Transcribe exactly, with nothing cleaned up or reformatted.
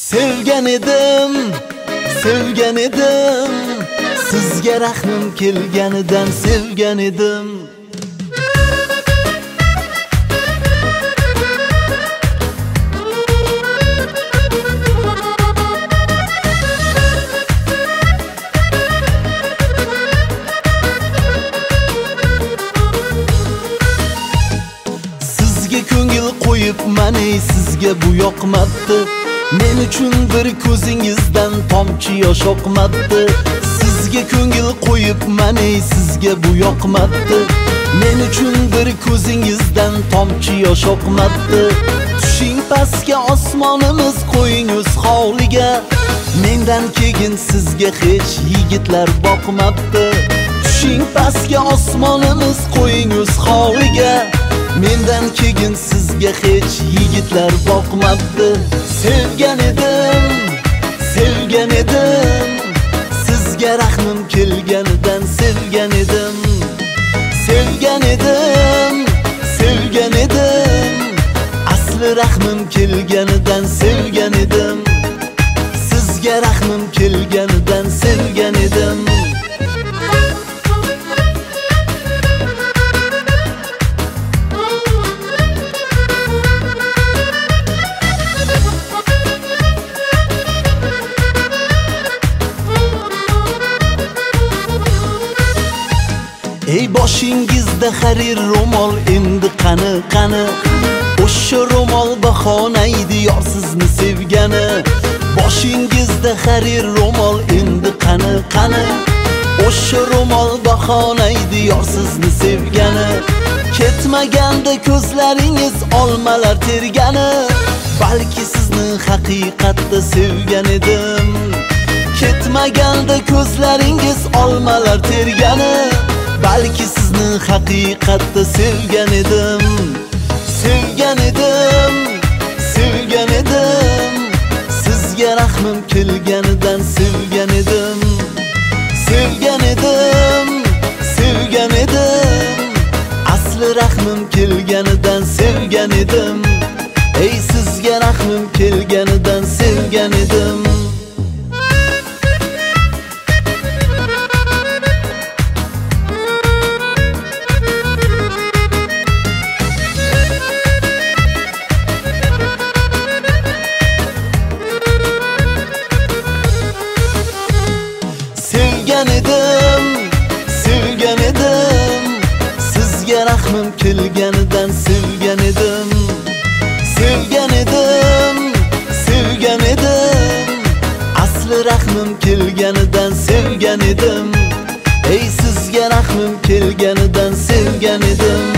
Sevgan edim, sevgan edim, sizga rahmim kelganidan sevgan edim. Sizga ko'ngil qo'yibman, ey sizga bu yoqmabdi. Men uchun bir ko'zingizdan tomchi yosh oqmabdi. Sizga ko'ngil qo'yibman, ey sizga bu yoqmabdi. Men uchun bir ko'zingizdan tomchi yosh oqmabdi. Tushing pastga, osmonimiz qo'ying o'z holiga. Mendan keyin sizga hech yigitlar boqmabdi. Tushing pastga, osmonimiz qo'ying o'z holiga. Mendan keyin sizga hech yigitlar boqmabdi. Sevgan edim, sevgan edim, sizga rahmim kelganidan sevgan edim. Sevgan edim, sevgan edim, asli rahmim kelganidan sevgan edim. Sizga rahmim kelganidan sevgan edim. Ey boshingizda xarir ro'mol endi qani qani, o'sha ro'mol bahonaydi yor sizni sevgani. Boshingizda xarir ro'mol endi qani qani, o'sha ro'mol bahonaydi yor sizni sevgani. Ketmaganda ko'zlaringiz olmalar tergani, balki sizni haqiqatda sevgan edim. Ketmaganda ko'zlaringiz olmalar tergani, balki sizni haqiqatda sevgan edim. Sevgan edim, sevgan edim, sizga rahmim kelganidan sevgan edim. Sevgan edim, sevgan edim, asli rahmim kelganidan sevgan edim. Ey sizga rahmim kelganidan sevgan edim. Sevgan edim, sevgan edim, sizga rahmim kelganidan sevgan edim. Sevgan edim, sevgan edim, asli rahmim kelganidan sevgan edim. Ey sizga rahmim kelganidan sevgan edim.